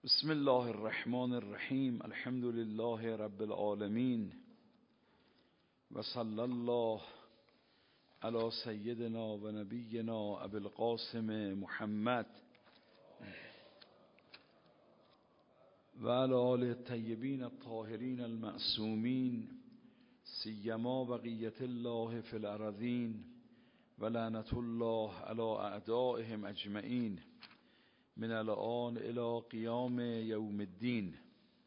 بسم الله الرحمن الرحیم. الحمد لله رب العالمین و صلی الله علی سیدنا و نبینا ابی القاسم محمد و علی آله الطیبین الطاهرین المعصومین سیما بقیة الله فی الارضین و لعنة الله علی اعدائهم اجمعین من الان الی قیام یوم الدین.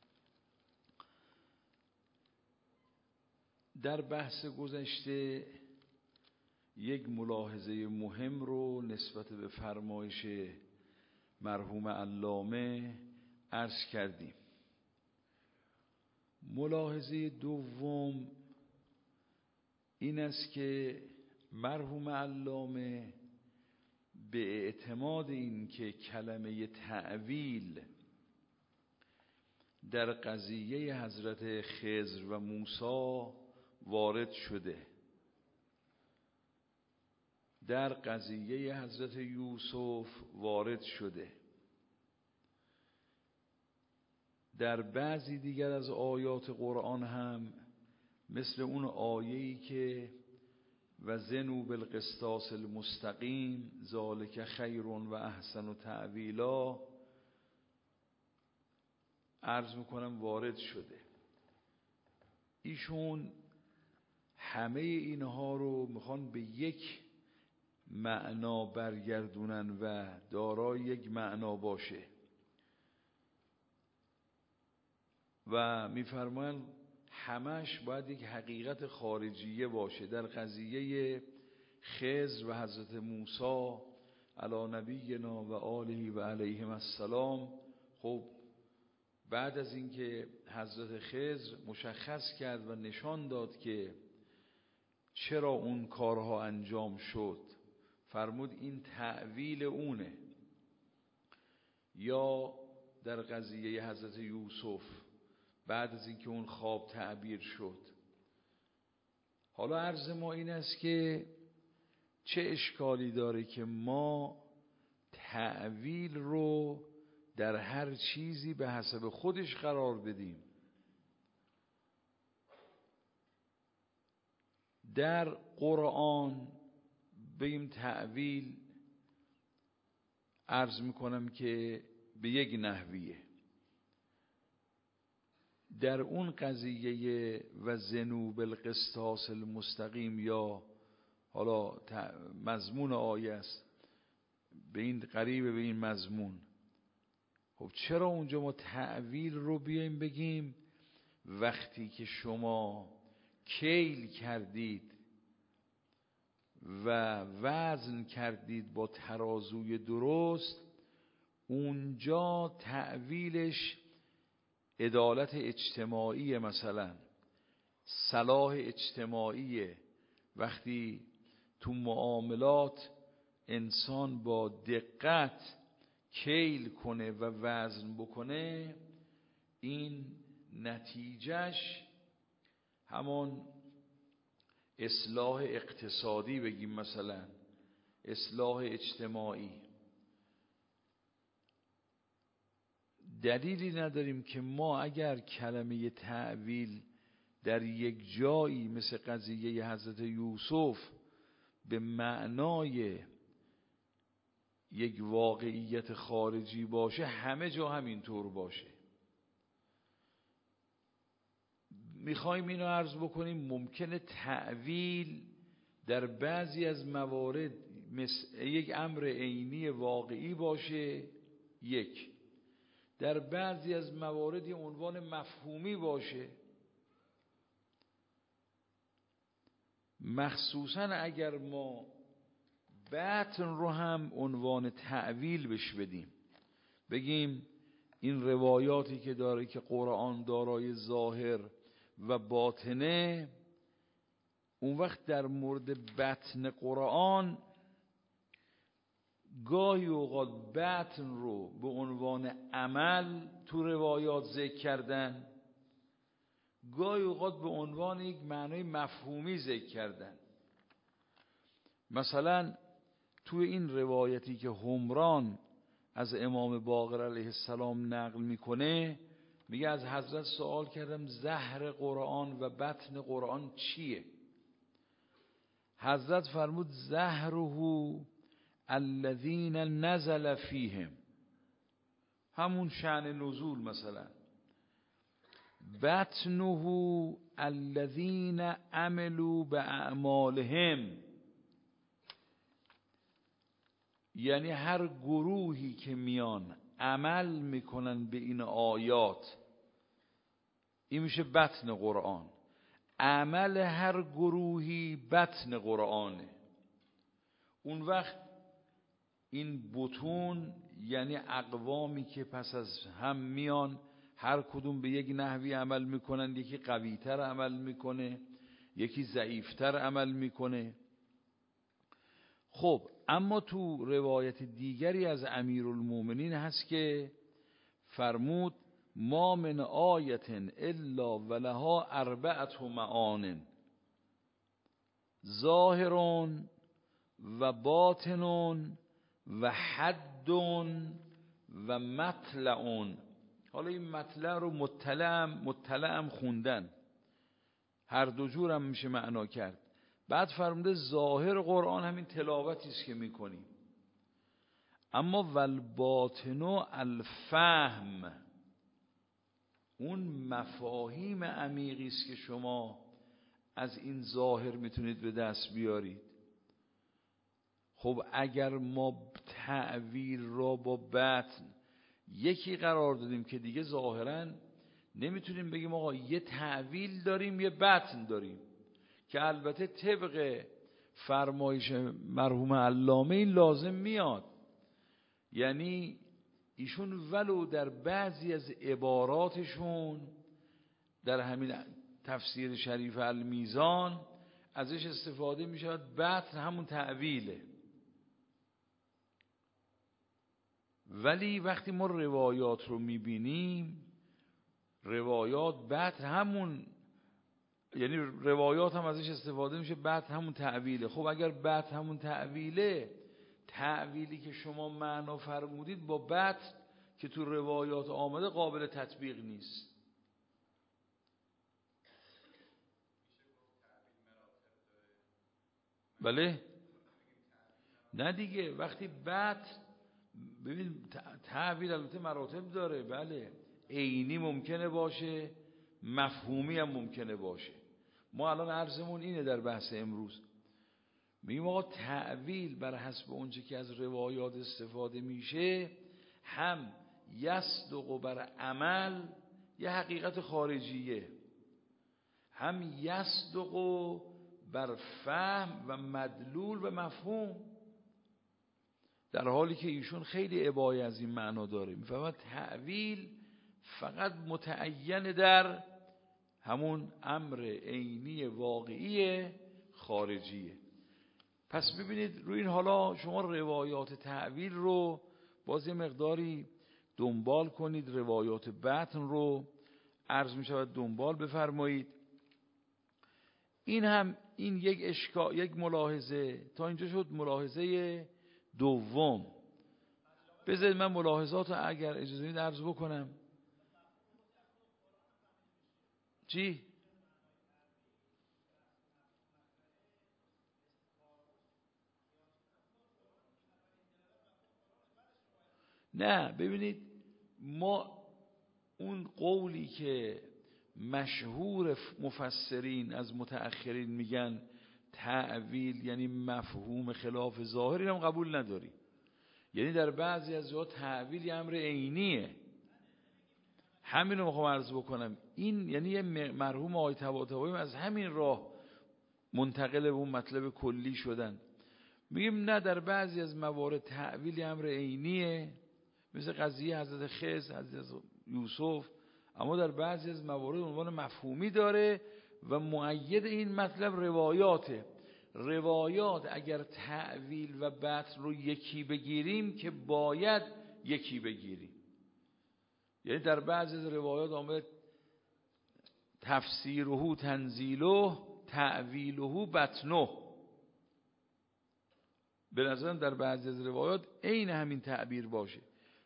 در بحث گذشته یک ملاحظه مهم رو نسبت به فرمایش مرحوم علامه عرض کردیم. ملاحظه دوم این است که مرحوم علامه به اعتماد این که کلمه تأویل در قضیه حضرت خضر و موسی وارد شده، در قضیه حضرت یوسف وارد شده، در بعضی دیگر از آیات قرآن هم مثل اون آیه‌ای که و زنوا بالقسطاس المستقیم ذالک خیر و احسن تأویلا عرض میکنم وارد شده. ایشون همه اینها رو میخوان به یک معنا برگردونن و دارای یک معنا باشه و میفرمایند همش باید یک حقیقت خارجیه باشه. در قضیه خضر و حضرت موسی علی نبینا و آله و علیهم السلام، خب بعد از اینکه حضرت خضر مشخص کرد و نشان داد که چرا اون کارها انجام شد، فرمود این تأویل اونه. یا در قضیه حضرت یوسف بعد از اینکه اون خواب تعبیر شد. حالا عرض ما این است که چه اشکالی داره که ما تأویل رو در هر چیزی به حسب خودش قرار بدیم؟ در قرآن بگیم تأویل، عرض میکنم که به یک نحویه. در اون قضیه و زنوا بالقسطاس المستقیم یا حالا مضمون آیه است به این قریب به این مضمون، خب چرا اونجا ما تأویل رو بیایم بگیم وقتی که شما کیل کردید و وزن کردید با ترازوی درست، اونجا تأویلش عدالت اجتماعی، مثلا صلاح اجتماعی. وقتی تو معاملات انسان با دقت کیل کنه و وزن بکنه، این نتیجهش همان اصلاح اقتصادی، بگیم مثلا اصلاح اجتماعی. دلیلی نداریم که ما اگر کلمه تأویل در یک جایی مثل قضیه حضرت یوسف به معنای یک واقعیت خارجی باشه، همه جا همینطور باشه. میخوایم اینو عرض بکنیم ممکنه تأویل در بعضی از موارد مثل یک امر عینی واقعی باشه، یک در بعضی از موارد عنوان مفهومی باشه. مخصوصا اگر ما بطن رو هم عنوان تأویل بش بدیم، بگیم این روایاتی که داره که قرآن دارای ظاهر و باطنه، اون وقت در مورد بطن قرآن گاهی اوقات بطن رو به عنوان عمل تو روایات ذکر کردن، گاهی اوقات به عنوان یک معنای مفهومی ذکر کردن. مثلا تو این روایتی که حمران از امام باقر علیه السلام نقل میکنه، میگه از حضرت سوال کردم زهر قرآن و بطن قرآن چیه؟ حضرت فرمود زهره الذین نزل فیهم، همون شأن نزول مثلا. بطنه الذین عملوا باعمالهم، یعنی هر گروهی که میان عمل میکنن به این آیات، این میشه بطن قرآن. عمل هر گروهی بطن قرآنه. اون وقت این بطون یعنی اقوامی که پس از هم میان، هر کدوم به یک نحوی عمل میکنن، یکی قویتر عمل میکنه، یکی ضعیفتر عمل میکنه. خب اما تو روایت دیگری از امیرالمومنین هست که فرمود ما من آیت الا ولها اربعة معان ظاهر و باطن و حد و مطلع. حالا این مطلع رو مطلعم خوندن، هر دو جور هم میشه معنا کرد. بعد فرموده ظاهر قرآن همین تلاوتی است که میکنیم، اما والباطن الفهم، اون مفاهیم عمیقی است که شما از این ظاهر میتونید به دست بیارید. خب اگر ما تعویل را با بطن یکی قرار دادیم که دیگه ظاهرا نمیتونیم بگیم آقا یه تعویل داریم یه بطن داریم، که البته طبق فرمایش مرحوم علامه این لازم میاد. یعنی ایشون ولو در بعضی از عباراتشون در همین تفسیر شریف المیزان ازش استفاده میشود بطن همون تعویله، ولی وقتی ما روایات رو میبینیم روایات بطن همون، یعنی روایات هم ازش استفاده میشه بطن همون تعویله. خب اگر بطن همون تعویله، تعویلی که شما معنا فرمودید با بطن که تو روایات آمده قابل تطبیق نیست. بله؟ نه دیگه، وقتی بطن ببین تعویل البته مراتب داره، بله عینی ممکنه باشه، مفهومی هم ممکنه باشه. ما الان عرضمون اینه در بحث امروز، میگیم آقا تعویل بر حسب اونچه که از روایات استفاده میشه هم یصدق بر عمل یه حقیقت خارجیه، هم یصدق بر فهم و مدلول و مفهوم، در حالی که ایشون خیلی اباعی از این معنا داره. میفهمد تعویل فقط متعین در همون امر عینی واقعی خارجیه. پس ببینید روی این، حالا شما روایات تعویل رو باز یه مقداری دنبال کنید، روایات بطن رو عرض می شود دنبال بفرمایید. این یک ملاحظه تا اینجا شد. ملاحظه دوم، بذارید من ملاحظات رو اگر اجازه بدید عرض بکنم. چی؟ نه ببینید، ما اون قولی که مشهور مفسرین از متأخرین میگن تعویل یعنی مفهوم خلاف ظاهر، اینم قبول نداریم. یعنی در بعضی از جاها تعویل یه امر عینیه. همین رو میخوام عرض بکنم. این یعنی یه مرحوم آقای طباطبایی از همین راه منتقل به اون مطلب کلی شدن. میگیم نه، در بعضی از موارد تعویل امر عینیه، مثل قضیه حضرت خضر، حضرت یوسف، اما در بعضی از موارد عنوان مفهومی داره و مؤید این مطلب روایاته. روایات اگر تعویل و بطن رو یکی بگیریم که باید یکی بگیریم. یعنی در بعضی از روایات آمده تفسیره تنزیله تعویله بطنه، به نظرم در بعضی از روایات عین همین تعبیر باشه.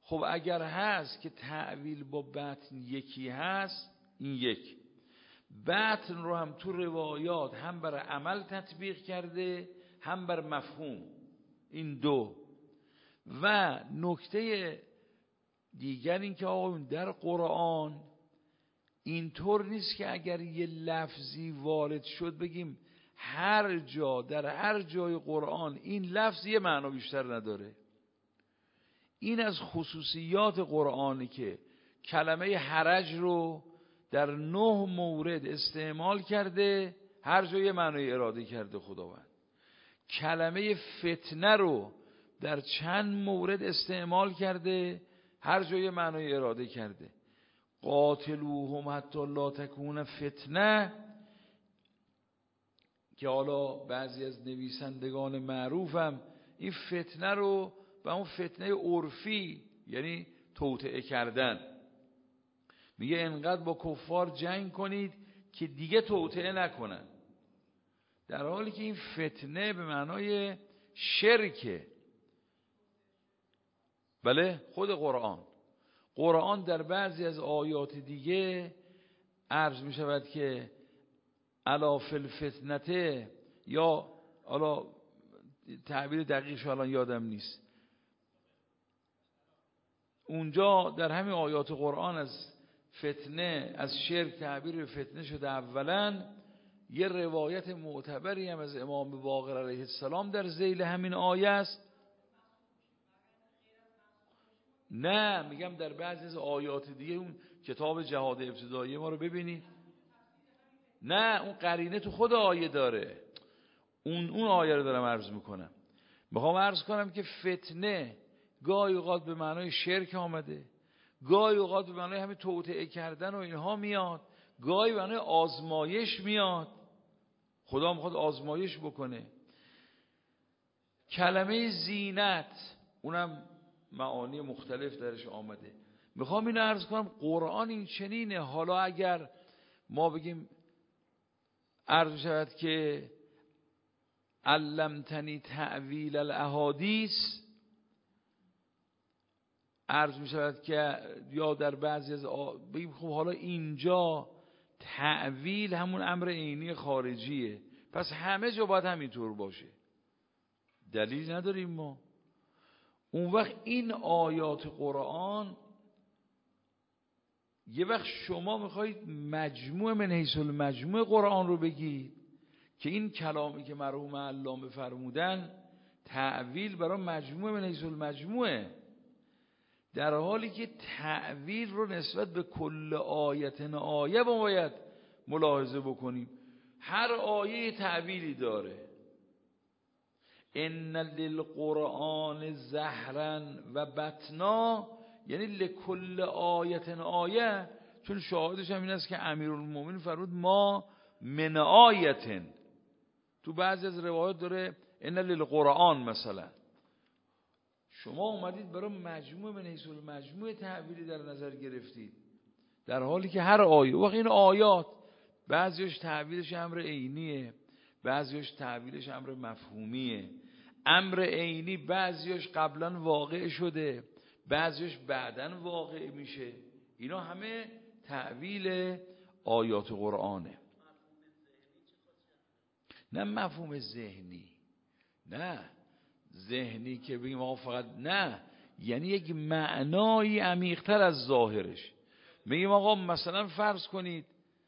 خب اگر هست که تأویل با بطن یکی هست، این یک. بطن رو هم تو روایات هم بر عمل تطبیق کرده هم بر مفهوم، این دو. و نکته دیگر این که آقا در قرآن اینطور نیست که اگر یه لفظی وارد شد بگیم هر جا در هر جای قرآن این لفظ یه معنا بیشتر نداره. این از خصوصیات قرآنی که کلمه حرج رو در 9 مورد استعمال کرده، هر جای یه معنی اراده کرده خداوند. کلمه فتنه رو در چند مورد استعمال کرده، هر جای معنی اراده کرده. قاتلوهم حتی لا تکون فتنه، که حالا بعضی از نویسندگان معروفم این فتنه رو به اون فتنه عرفی، یعنی توطئه کردن، میگه انقدر با کفار جنگ کنید که دیگه توطئه نکنن، در حالی که این فتنه به معنای شرکه. بله، خود قرآن در بعضی از آیات دیگه عرض می شود که الا فی الفتنه، یا الا تعبیر دقیقش الان یادم نیست، اونجا در همین آیات قرآن از فتنه، از شرک تعبیر به فتنه شده. اولا یه روایت معتبری هم از امام باقر علیه السلام در ذیل همین آیه است. نه، میگم در بعضی از آیات دیگه، اون کتاب جهاد ابتدایی ما رو ببینید، نه اون قرینه تو خود آیه داره، اون آیه رو دارم عرض میکنم. میخوام عرض کنم که فتنه گاهی اوقات به معنای شرک آمده، گاهی اوقات به معنای همین توطئه کردن و اینها میاد، گاهی به معنای آزمایش میاد، خدا میخواد آزمایش بکنه. کلمه زینت اونم معانی مختلف درش آمده. میخوام اینو عرض کنم قرآن این چنینه. حالا اگر ما بگیم عرض شود که علمتنی تعویل الاحادیث، عرض می شود که یا در بعضی از بگیم خب حالا اینجا تعویل همون امر عینی خارجیه، پس همه جا باید همینطور باشه، دلیل نداریم ما. اون وقت این آیات قرآن، یه وقت شما میخواید مجموع من حیث المجموع قرآن رو بگید که این کلامی که مرحوم علامه فرمودن تعویل برای مجموع من حیث المجموعه، در حالی که تعویل رو نسبت به کل آیت آیه باید ملاحظه بکنیم. هر آیه تعویلی داره. ان للقرآن زهرا و بطنا، یعنی لکل آیت آیه، چون شاهدش هم این است که امیرالمومنین فرمود ما من آیت، تو بعضی از روایات داره ان للقرآن مثلا. شما اومدید برای مجموع من حیث المجموع تعبیری در نظر گرفتید، در حالی که هر آیه، وقت این آیات بعضیش تعبیرش امر عینیه، بعضیش تعبیرش امر مفهومیه. امر عینی بعضیش قبلا واقع شده، بعضیش بعداً واقع میشه. اینا همه تعویل آیات قرآنه. نه مفهوم ذهنی، نه ذهنی که بگیم آقا فقط، نه، یعنی یک معنایی عمیق‌تر از ظاهرش. میگیم آقا مثلا فرض کنید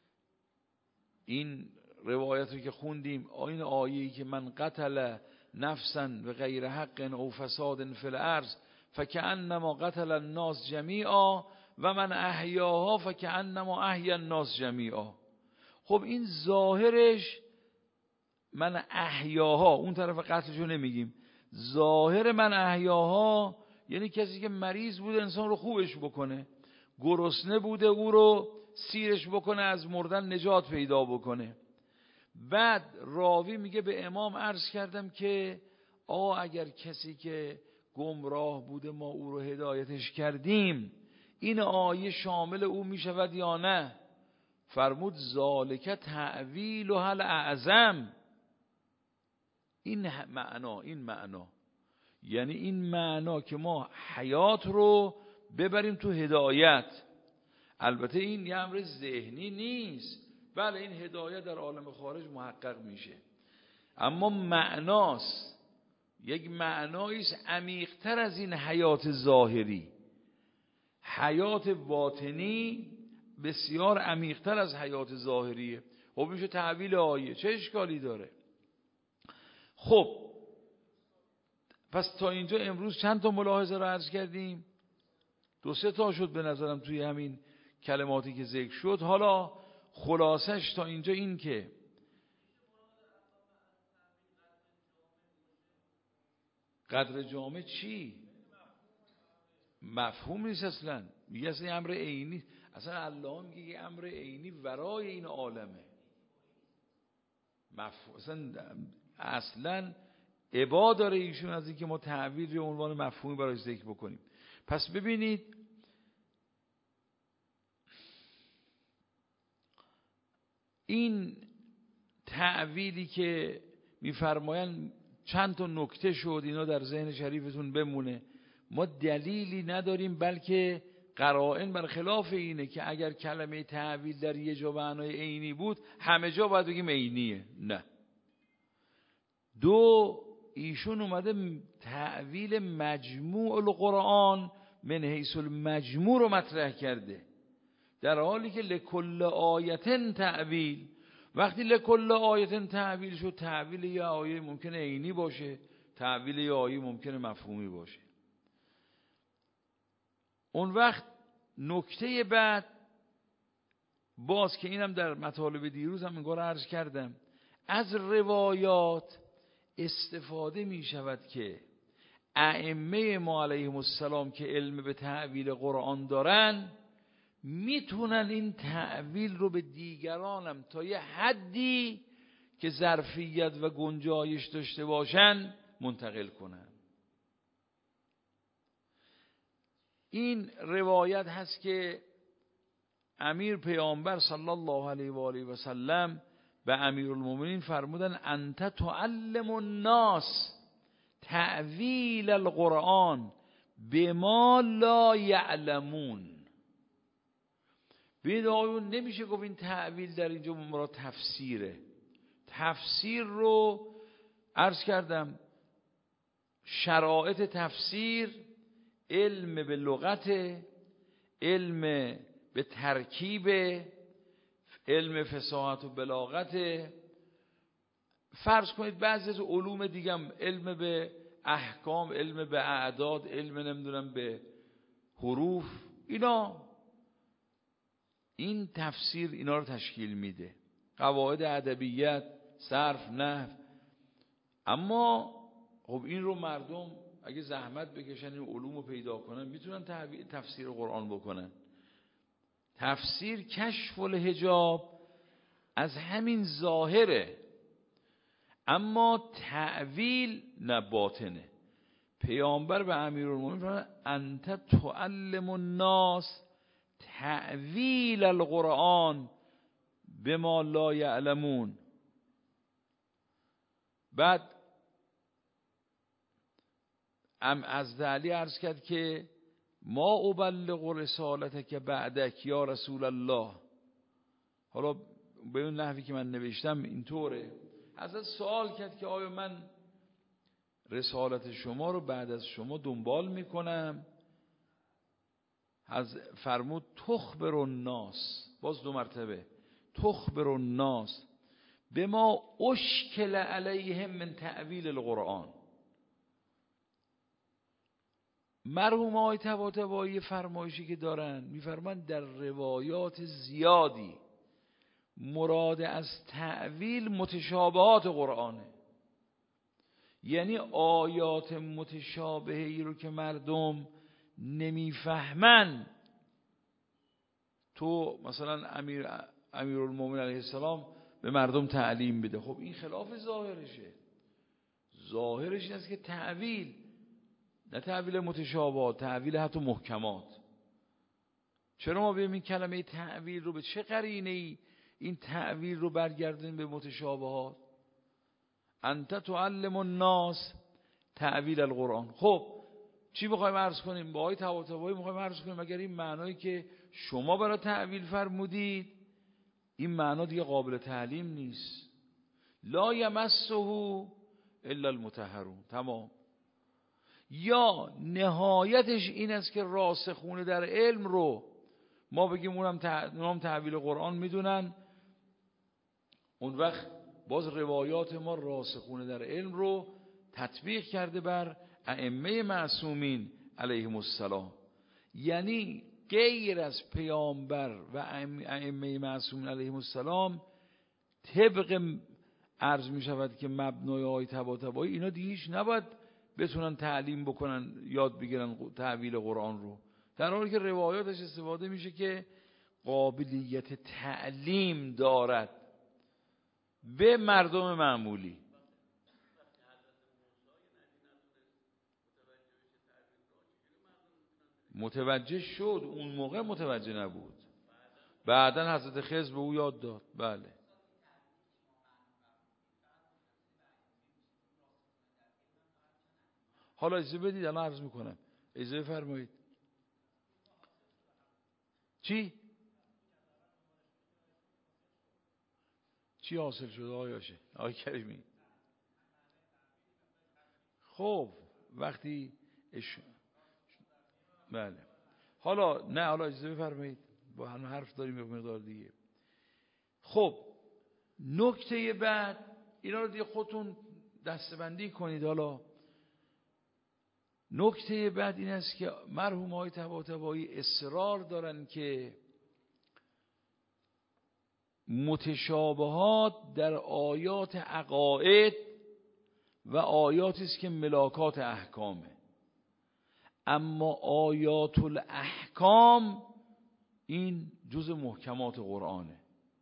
این روایت رو که خوندیم، این آیه‌ای که من قتل نفسا به غیر حق او فساد فی الارض فکأنما قتل الناس جمیعا و من احیاها فکأنما احیا الناس جمیعا. خب این ظاهرش من احیاها، اون طرف قتلشو نمیگیم، ظاهر من احیاها یعنی کسی که مریض بوده انسان رو خوبش بکنه، گرسنه بوده او رو سیرش بکنه، از مردن نجات پیدا بکنه. بعد راوی میگه به امام عرض کردم که آقا اگر کسی که گمراه بوده ما او رو هدایتش کردیم، این آیه شامل او میشود یا نه؟ فرمود ذالک تعویل و هل اعظم. این معنا یعنی این معنا که ما حیات رو ببریم تو هدایت. البته این یه امر ذهنی نیست، بله این هدایت در عالم خارج محقق میشه، اما معناست، یک معناییست عمیق‌تر از این حیات ظاهری. حیات باطنی بسیار عمیق‌تر از حیات ظاهریه. خب میشه تعویل آیه، چه اشکالی داره؟ خب پس تا اینجا امروز چند تا ملاحظه رو عرض کردیم؟ 2-3 تا شد به نظرم توی همین کلماتی که ذکر شد. حالا خلاصش تا اینجا این که قدر جامع چی؟ مفهوم نیست اصلا، میگه اصلا امر عینی، اصلا الله میگه یه امر عینی ورای این عالمه. اصلا ابا داره ایشون از اینکه ما تعبیر به عنوان مفهومی برای ذکر بکنیم. پس ببینید این تعبیری که میفرمایند چند تا نکته شد، اینا در ذهن شریفتون بمونه. ما دلیلی نداریم، بلکه قرائن بر خلاف اینه که اگر کلمه تعبیر در یه جا معنای عینی بود همه جا باید بگیم عینیه. نه. ایشون اومده تعویل مجموع القرآن من حیث المجموع رو مطرح کرده، در حالی که لکل آیتن تعویل. وقتی لکل آیتن تعویل شد، تعویل یه آیه ممکنه عینی باشه، تعویل یه آیه ممکنه مفهومی باشه. اون وقت نکته بعد باز که اینم در مطالب دیروز هم اینگاه عرض کردم، از روایات استفاده می شود که ائمه ما علیهم السلام که علم به تعویل قرآن دارن میتونن این تعویل رو به دیگرانم تا یه حدی که ظرفیت و گنجایش داشته باشن منتقل کنن. این روایت هست که امیر پیامبر صلی الله علیه و آله و سلم به امیرالمومنین فرمودن انت تعلم الناس تعویل القرآن بما لا یعلمون. ببینید آقایون، نمیشه گفت این تعویل در اینجا مراد تفسیره. تفسیر رو عرض کردم، شرایط تفسیر علم به لغت، علم به ترکیب، علم فصاحت و بلاغت. فرض کنید بعضی از علوم دیگه هم، علم به احکام، علم به اعداد، علم نمیدونم به حروف، اینا این تفسیر اینا رو تشکیل میده، قواعد ادبیات، صرف، نحو. اما خب این رو مردم اگه زحمت بکشن این علوم رو پیدا کنن میتونن تفسیر قرآن بکنن. تفسیر کشف الحجاب از همین ظاهره، اما تعویل نه، باطنه. پیامبر به امیرالمومنین فرمود انت تعلم الناس تعویل القرآن بما لا یعلمون. بعد از علی عرض کرد که ما ابلغ رسالتک بعدک یا رسول الله. حالا به اون نحوی که من نوشتم اینطوره. حضرت سوال کرد که آیا من رسالت شما رو بعد از شما دنبال میکنم؟ از فرمود تخبر الناس، باز 2 مرتبه تخبر الناس بما اشکل علیهم من تعویل القرآن. مرحوم آقای طباطبایی فرمایشی که دارن میفرمان در روایات زیادی مراد از تعویل متشابهات قرآنه، یعنی آیات متشابهی رو که مردم نمیفهمن تو مثلا امیرالمومنین علیه السلام به مردم تعلیم بده. خب این خلاف ظاهرشه. ظاهرش این است که تعویل، نه تعویل متشابهات، تعویل حتی محکمات. چرا ما بیم این کلمه تعویل رو به چه قرینه‌ای این تعویل رو برگردیم به متشابهات؟ انت تعلم الناس تعویل القرآن. خب چی بخوایم عرض کنیم؟ با آیه طباطبایی میخوایم عرض کنیم اگر این معنایی که شما برای تعویل فرمودید این معنا دیگه قابل تعلیم نیست. لا یمسه الا المطهرون. تمام. یا نهایتش این است که راسخون در علم رو ما بگیم اونم تعویل قرآن میدونن، اون وقت باز روایات ما راسخون در علم رو تطبیق کرده بر ائمه معصومین علیهم السلام. یعنی غیر از پیامبر و ائمه معصومین علیهم السلام طبق عرض می شود که مبنای آیه طباطبایی اینا دیگه هیچ نباید بتونن تعلیم بکنن، یاد بگیرن تعویل قرآن رو، در حالی که روایاتش استفاده میشه که قابلیت تعلیم دارد به مردم معمولی. متوجه شد، اون موقع متوجه نبود، بعدن حضرت خضر به او یاد داد. بله. حالا اجازه بدید الان عرض میکنم، اجازه فرمایید. چی حاصل شده آیاشه آقای کریمی؟ خب وقتی بله. حالا نه، حالا اجازه بفرمایید، با هم حرف داریم یک مقدار دیگه. خب نکته بعد اینا رو دیگه خودتون دسته‌بندی کنید. حالا نکته بعد این است که مرحوم آقای طباطبایی اصرار دارن که متشابهات در آیات عقاید و آیاتی است که ملاکات احکامه، اما آیات الاحکام این جز محکمات قرآنه.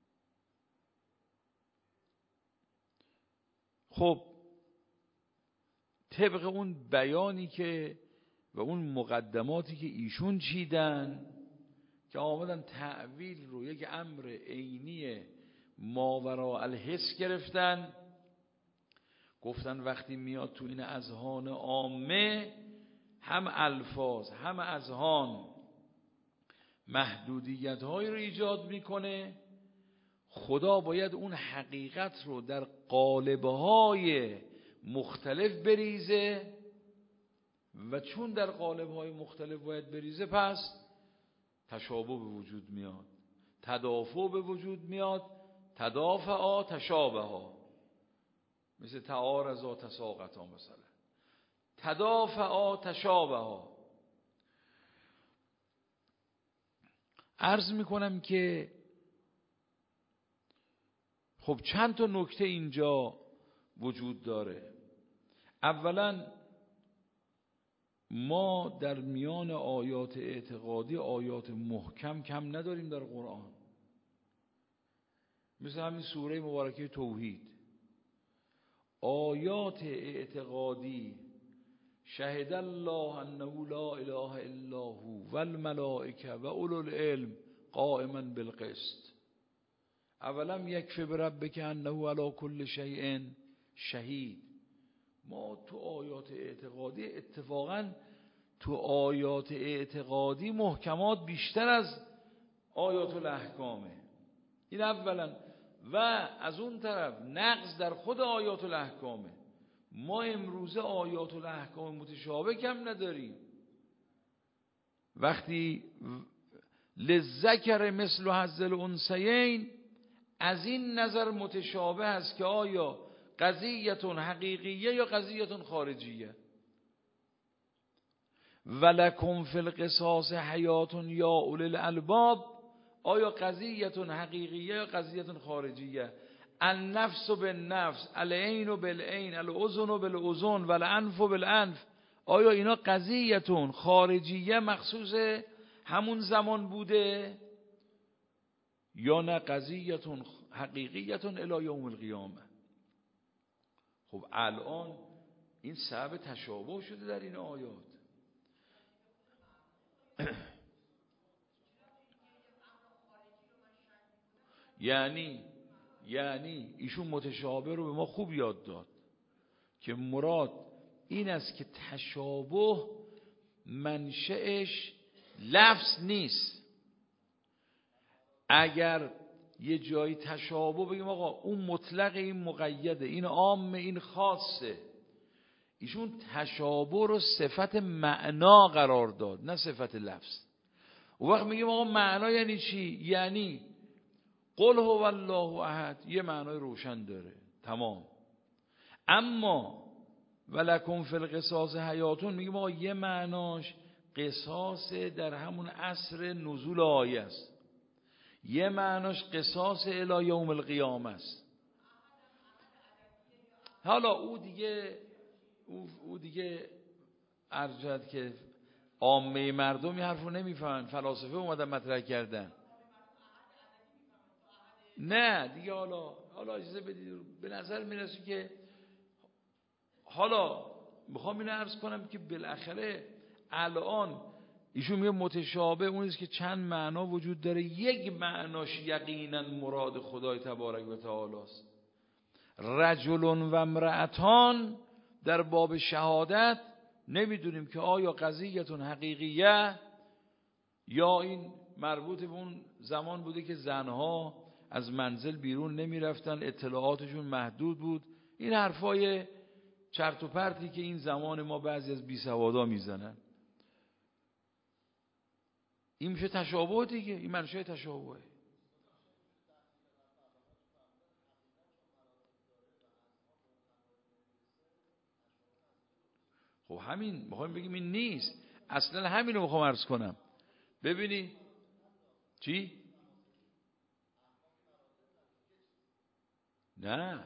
خب طبق اون بیانی که و اون مقدماتی که ایشون چیدن که آمدن تعویل رو یک امر عینی ماوراء الحس گرفتن، گفتن وقتی میاد تو این اذهان عامه هم الفاظ هم اذهان محدودیت های رو ایجاد میکنه، خدا باید اون حقیقت رو در قالب‌های مختلف بریزه و چون در قالب‌های مختلف باید بریزه پس تشابه به وجود میاد، تدافع به وجود میاد، تدافعا تشابها، مثل تعارضا تساقطا، مثلا تدافعا تشابها. عرض میکنم که خب چند تا نکته اینجا وجود داره. اولا ما در میان آیات اعتقادی آیات محکم کم نداریم در قرآن، مثل همین سوره مبارکه توحید. آیات اعتقادی شهد الله انه لا اله الا هو والملائکه و اولو العلم قائما بالقسط، اولم یکفی بربک انه علی کل شیء شهید. ما تو آیات اعتقادی اتفاقا تو آیات اعتقادی محکمات بیشتر از آیات الاحکامه، این اولا. و از اون طرف نقض در خود آیات الاحکامه. ما امروزه آیات الاحکام متشابه کم نداریم. وقتی للذکر مثل حظ الانثیین، از این نظر متشابه است که آیا قضیه حقیقیه یا قضیه خارجیه. ولکم فی القصاص حیات یا اولی الالباب، آیا قضیه حقیقیه یا قضیه خارجیه. النفس بالنفس، العین بالعین، الاذن بالاذن و الانف بالانف، آیا اینا قضیه خارجیه مخصوص همون زمان بوده یا نه قضیه حقیقیه الی یوم القیامه؟ خب الان این سبب تشابه شده در این آیات. یعنی ایشون متشابه رو به ما خوب یاد داد که مراد این است که تشابه منشأش لفظ نیست. اگر یه جایی تشابه بگیم آقا اون مطلق این مقیده، این عام این خاصه، ایشون تشابه رو صفت معنا قرار داد نه صفت لفظ. اون وقت میگیم آقا معنا یعنی چی؟ یعنی قل هو الله احد یه معنای روشن داره تمام. اما ولکم فی القصاص حیاتون میگیم آقا یه معناش قصاص در همون عصر نزول آیه است، یه معناش قصاص الی یوم القیامه است. حالا او دیگه ارجد که عامه مردم این حرفو نمیفهمن، فلاسفه اومدن مطرح کردن. نه دیگه حالا اجازه بدید، به نظر میرسه که حالا میخوام اینو عرض کنم که بالاخره الان ایشون میگه متشابه اونیست که چند معنا وجود داره، یک معناش یقینا مراد خدای تبارک و تعالی است. رجل و امرأتان در باب شهادت نمیدونیم که آیا قضیتون حقیقیه یا این مربوط به اون زمان بوده که زنها از منزل بیرون نمیرفتن، اطلاعاتشون محدود بود. این حرفای چرت و پرتی که این زمان ما بعضی از بیسوادا میزنن، این میشه تشابه دیگه، این منشأ تشابهه. خب همین میخوایم بگیم این نیست، اصلا همین رو میخوام عرض کنم. ببینی چی؟ نه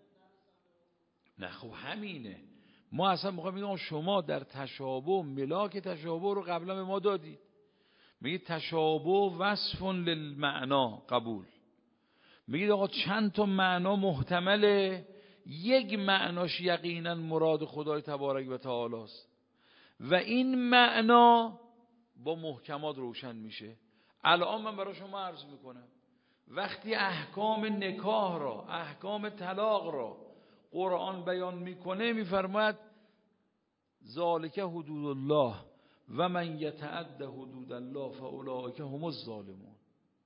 خب همینه، ما اصلا میخوایم بگیم شما در تشابه ملاک تشابه رو قبلا به ما دادید، میگید تشابه وصف للمعنا قبول، میگید آقا چند تا معنا محتمله، یک معناش یقینا مراد خدای تبارک و تعالی است و این معنا با محکمات روشن میشه. الان من برای شما عرض میکنم وقتی احکام نکاح را، احکام طلاق را قرآن بیان میکنه میفرماید ذالک حدود الله و من یتعد حدود الله فاولئک هم الظالمون.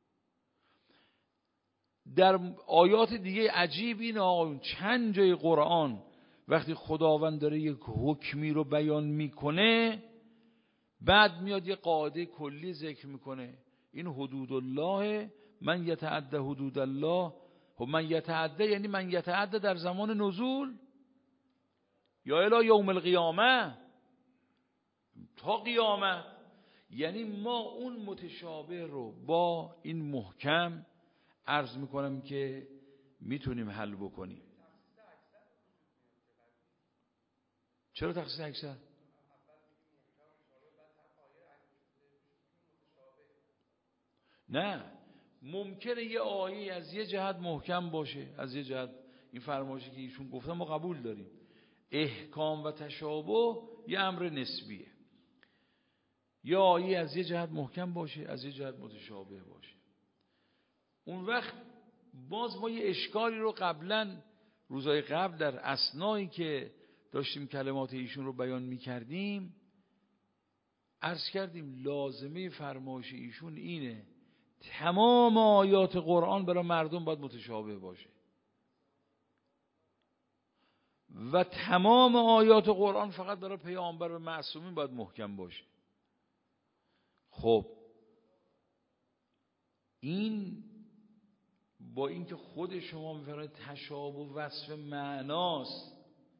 در آیات دیگه عجیب این آقایون چند جای قرآن وقتی خداوند داره یک حکمی رو بیان میکنه بعد میاد یه قاعده کلی ذکر میکنه، این حدود الله، من یتعد حدود الله. خب من یتعد یعنی من یتعد در زمان نزول یا الی یوم القیامه، تا قیامت. یعنی ما اون متشابه رو با این محکم عرض میکنم که میتونیم حل بکنیم. چرا تخصیص اکثر؟ نه، ممکنه یه آیه از یه جهت محکم باشه، از یه جهت این فرمایشی که ایشون گفتن ما قبول داریم. احکام و تشابه یه امر نسبیه، یا آیه از یه جهت محکم باشه از یه جهت متشابه باشه. اون وقت باز ما یه اشکالی رو قبلا روزهای قبل در اثنایی که داشتیم کلمات ایشون رو بیان می‌کردیم عرض کردیم لازمه فرمایش ایشون اینه تمام آیات قرآن برای مردم باید متشابه باشه و تمام آیات قرآن فقط برای پیامبر و معصومین باید محکم باشه. خب این با اینکه خود شما میفرمایید تشابه وصف معناست،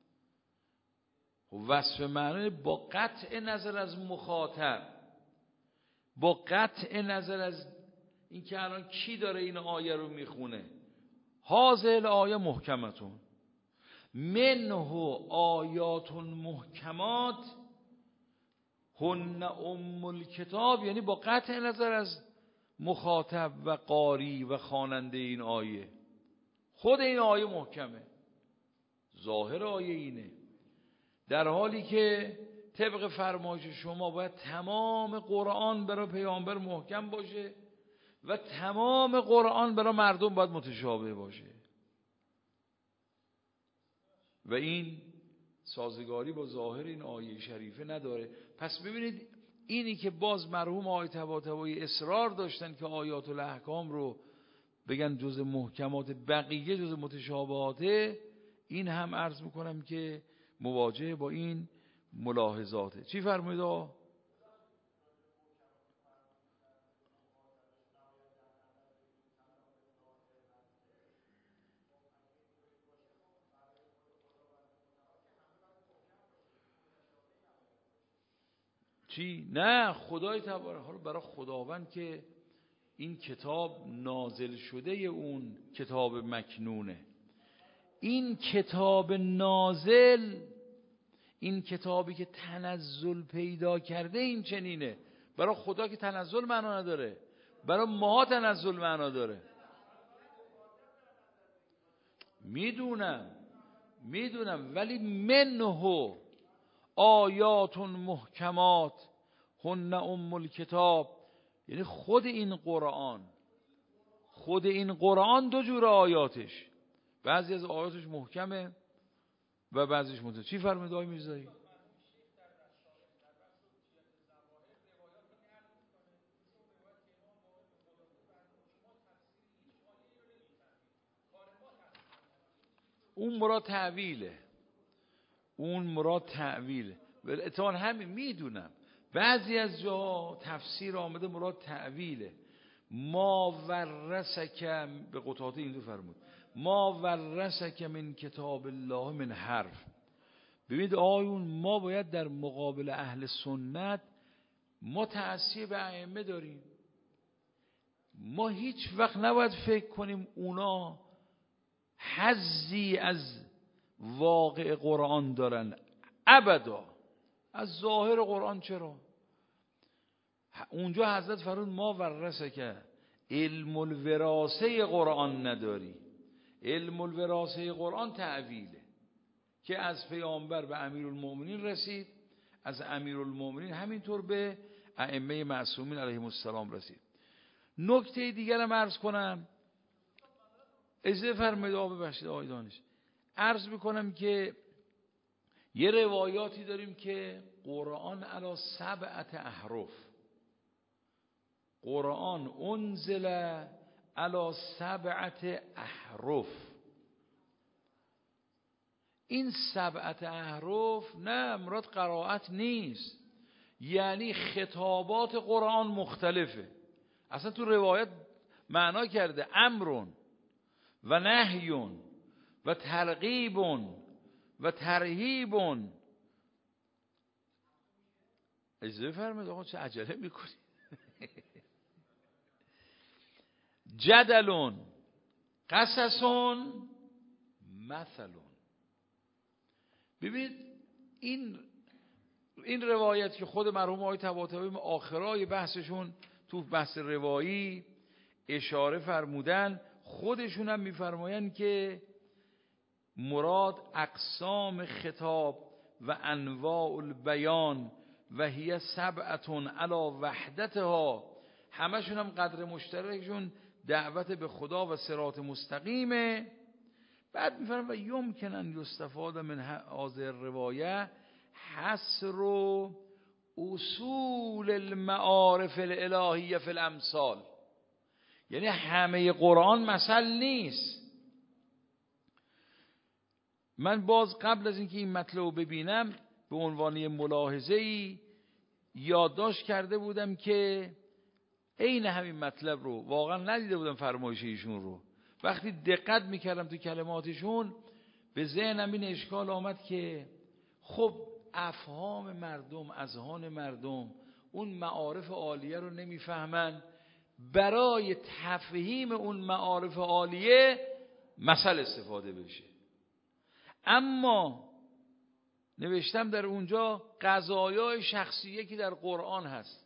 وصف معنی با قطع نظر از مخاطب، با قطع نظر از اینکه الان کی داره این آیه رو میخونه، هذه الآیه محکمتون منه آیات محکمات هن ام الکتاب، یعنی با قطع نظر از مخاطب و قاری و خواننده این آیه، خود این آیه محکمه، ظاهر آیه اینه، در حالی که طبق فرمایش شما باید تمام قرآن برای پیامبر محکم باشه و تمام قرآن برای مردم باید متشابه باشه و این سازگاری با ظاهر این آیه شریفه نداره. پس ببینید اینی که باز مرحوم آقای طباطبایی اصرار داشتن که آیات الاحکام رو بگن جز محکمات، بقیه جز متشابهاته، این هم عرض میکنم که مواجه با این ملاحظاته. چی فرمایید آقا؟ چی؟ نه خدای تبارک حالا برای خداوند که این کتاب نازل شده اون کتاب مکنونه، این کتاب نازل، این کتابی که تنزل پیدا کرده این چنینه. برای خدا که تنزل معنا نداره، برای ما تنزل معنا داره. میدونم ولی منه آیات محکمات هن ام الکتاب، یعنی خود این قرآن دو جور آیاتش، بعضی از آیاتش محکمه و بعضیش متشابه. چی فرمود آقای میرزایی؟ اون مراد تعویله. ولی اتفاقا همین میدونم بعضی از جا تفسیر آمده مراد تعویله. ما ورثک، به قطعاته این دو فرمود، ما ورثک من کتاب الله من حرف. ببینید آقایون، ما باید در مقابل اهل سنت ما تعصیه به ائمه داریم. ما هیچ وقت نباید فکر کنیم اونا حظی از واقع قرآن دارن، ابدا. از ظاهر قرآن چرا؟ اونجا حضرت فرمود ما ورثک، علم الوراثه قرآن نداری. علم الوراثه قرآن تعویله که از پیامبر به امیرالمؤمنین رسید، از امیرالمؤمنین همینطور به ائمه معصومین علیهم السلام رسید. نکته دیگر هم عرض کنم، اجازه فرمایید ببخشید آقای دانش، عرض میکنم که یه روایاتی داریم که قرآن علی 7 احرف، قرآن انزل علی 7 احرف. این 7 احرف نه مراد قرائت نیست، یعنی خطابات قرآن مختلفه. اصلا تو روایت معنا کرده امرون و نهیون و ترغیبون و ترهیبون. اجازه فرمایید آقا چه عجله میکنی؟ جدلون، قصصون، مثلون. ببینید این روایت که خود مرحوم آقای طباطبایی آخرای بحثشون تو بحث روایی اشاره فرمودن، خودشون هم میفرمایند که مراد اقسام خطاب و انواع البیان و هی 7 علی وحدتها، همشون هم قدر مشترکشون دعوت به خدا و صراط مستقیمه. بعد میفرمایند و یمکن ان یستفاد من هذه الروایه حصر اصول المعارف الالهیه فی الامثال، یعنی همه قرآن مثل نیست. من باز قبل از اینکه این مطلب رو ببینم به عنوان ملاحظه‌ای یادداشت کرده بودم که عین همین مطلب رو واقعا ندیده بودم فرمایش ایشون رو. وقتی دقت میکردم تو کلماتشون به ذهنم این اشکال آمد که خب افهام مردم، اذهان مردم اون معارف عالیه رو نمیفهمن، برای تفهیم اون معارف عالیه مثل استفاده بشه. اما نوشتم در اونجا قضایای شخصیه که در قرآن هست،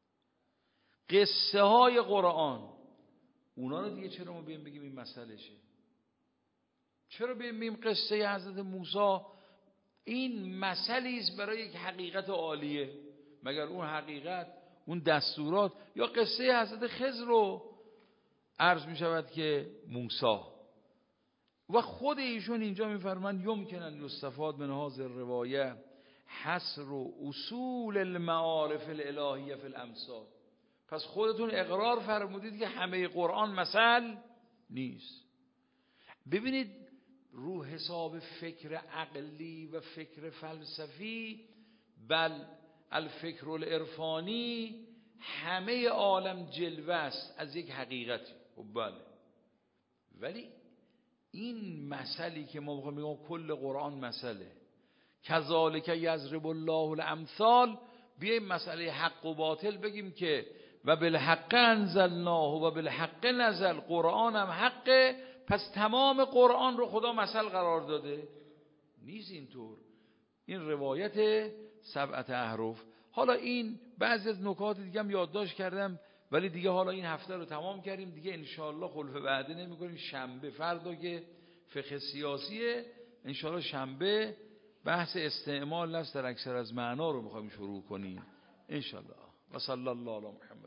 قصه های قرآن، اونا رو دیگه چرا ما بگیم این مسئلهشه؟ چرا بگیم قصه حضرت موسی این مسئله است برای یک حقیقت عالیه؟ مگر اون حقیقت، اون دستورات، یا قصه حضرت خضر رو عرض می شود که موسی. و خود ایشون اینجا میفرمان یمکن ان یستفاد من هذه الروایه حصر و اصول المعارف الالهیه فی الامثال. پس خودتون اقرار فرمودید که همه قرآن مثل نیست. ببینید رو حساب فکر عقلی و فکر فلسفی، بل الفکر العرفانی، همه عالم جلوه است از یک حقیقتی. بله، ولی این مسئله که ما میگیم کل قرآن مسئله کذالک یضرب الله الامثال، بیایم مسئله حق و باطل بگیم که و بالحق انزلناه و بالحق نزل، قرآن هم حقه پس تمام قرآن رو خدا مثل قرار داده. نیست اینطور. این روایت 7 احرف. حالا این بعضی از نکات دیگه هم یادداشت کردم، ولی دیگه حالا این هفته رو تمام کردیم دیگه، انشاءالله خلف وعده نمی کنیم. شنبه فردا که فقه سیاسیه، انشاءالله شنبه بحث استعمال لفظ در اکثر از معنا رو میخوایم شروع کنیم انشاءالله. و صلی الله علی محمد.